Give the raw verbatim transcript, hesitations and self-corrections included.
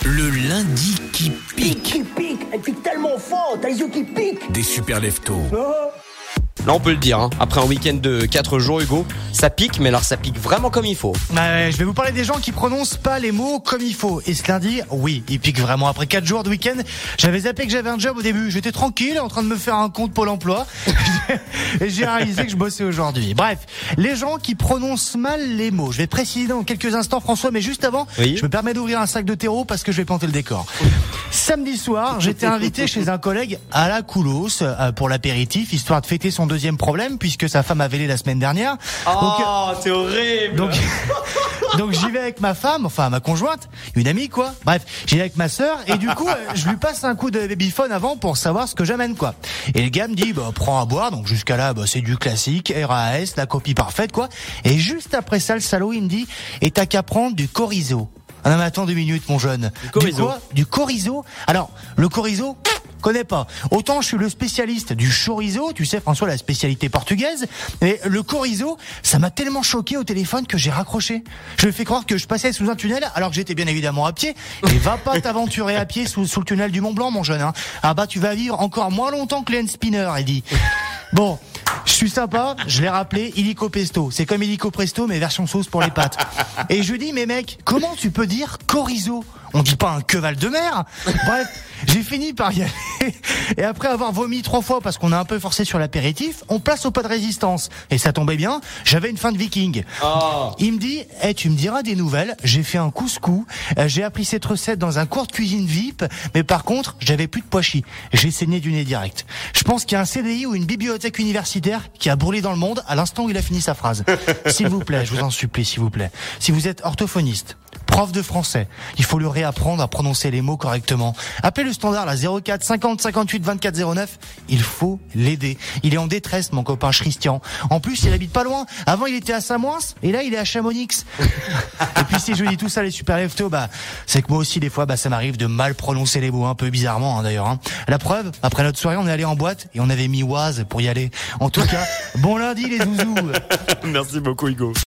Le lundi qui pique. Qui pique, elle pique tellement fort, t'as les yeux qui piquent. Des super leftos. Là, on peut le dire, hein. Après un week-end de quatre jours, Hugo, ça pique, mais alors ça pique vraiment comme il faut. Ouais, je vais vous parler des gens qui prononcent pas les mots comme il faut. Et ce lundi, oui, il pique vraiment. Après quatre jours de week-end, j'avais zappé que j'avais un job au début. J'étais tranquille, en train de me faire un compte Pôle emploi. Et j'ai réalisé que je bossais aujourd'hui. Bref, les gens qui prononcent mal les mots. Je vais préciser dans quelques instants, François, mais juste avant, oui. je me permets d'ouvrir un sac de terreau parce que je vais planter le décor. Samedi soir, j'étais invité chez un collègue à la Coulos euh, pour l'apéritif, histoire de fêter son deuxième problème, puisque sa femme a vélé la semaine dernière. Oh, donc, c'est horrible. Donc, donc j'y vais avec ma femme, enfin ma conjointe, une amie quoi. Bref, j'y vais avec ma sœur et du coup, euh, je lui passe un coup de babyphone avant pour savoir ce que j'amène quoi. Et le gars me dit, bah prends à boire. Donc jusqu'à là, bah c'est du classique, R A S, la copie parfaite quoi. Et juste après ça, le salaud il me dit, et t'as qu'à prendre du chorizo. Ah non mais attends deux minutes mon jeune. Du chorizo. Du quoi ? Du chorizo. Alors le chorizo. Connais pas. Autant je suis le spécialiste du chorizo, tu sais François, la spécialité portugaise, mais le chorizo, ça m'a tellement choqué au téléphone que j'ai raccroché. Je lui ai fait croire que je passais sous un tunnel alors que j'étais bien évidemment à pied. Et va pas t'aventurer à pied sous, sous le tunnel du Mont Blanc mon jeune. Hein. Ah bah tu vas vivre encore moins longtemps que Len Spinner, il dit. Bon, je suis sympa, je l'ai rappelé, illico pesto. C'est comme illico presto mais version sauce pour les pâtes. Et je lui dis mais mec, comment tu peux dire chorizo ? On dit pas un queval de mer. Bref, j'ai fini par y aller. Et après avoir vomi trois fois parce qu'on a un peu forcé sur l'apéritif, on place au pas de résistance. Et ça tombait bien, j'avais une fin de viking. Oh. Il me dit, eh, hey, tu me diras des nouvelles. J'ai fait un couscous. Euh, j'ai appris cette recette dans un cours de cuisine V I P. Mais par contre, j'avais plus de pois chiches. J'ai saigné du nez direct. Je pense qu'il y a un C D I ou une bibliothèque universitaire qui a brûlé dans le monde à l'instant où il a fini sa phrase. S'il vous plaît, je vous en supplie, s'il vous plaît. Si vous êtes orthophoniste, prof de français, il faut le réapprendre à prononcer les mots correctement. Appelez le standard, là, zéro quatre cinquante cinquante-huit vingt-quatre zéro neuf. Il faut l'aider. Il est en détresse, mon copain Christian. En plus, il habite pas loin. Avant, il était à Samoins, et là, il est à Chamonix. Et puis, si je dis tout ça, les super leftos, bah, c'est que moi aussi, des fois, bah, ça m'arrive de mal prononcer les mots, un peu bizarrement, hein, d'ailleurs, hein. La preuve, après notre soirée, on est allé en boîte, et on avait mis Oise pour y aller. En tout cas, bon lundi, les zouzous. Merci beaucoup, Hugo.